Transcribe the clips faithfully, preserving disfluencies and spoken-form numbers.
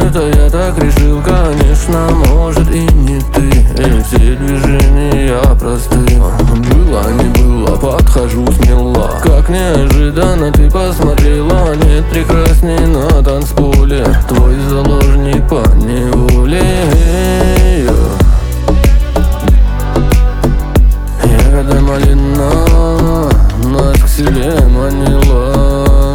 Это я так решил, конечно, может и не ты. И все движения просты. Было, не было, подхожу смело. Как неожиданно ты посмотрела. Нет прекрасней на танцполе. Твой заложник по неволе. Ягода малина нас к себе манила.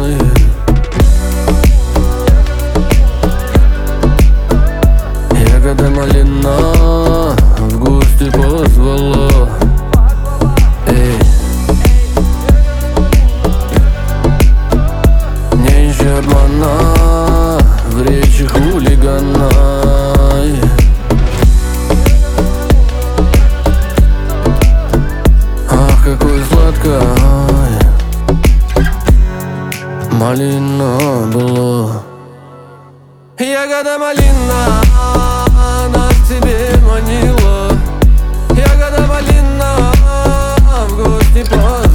Ягода малина в гости позвала. Эй. Не ищи обмана в речи хулигана. Ах, какой сладкой малина была. Ягода малина нас к себе манила. Ягода малина в гости позвала.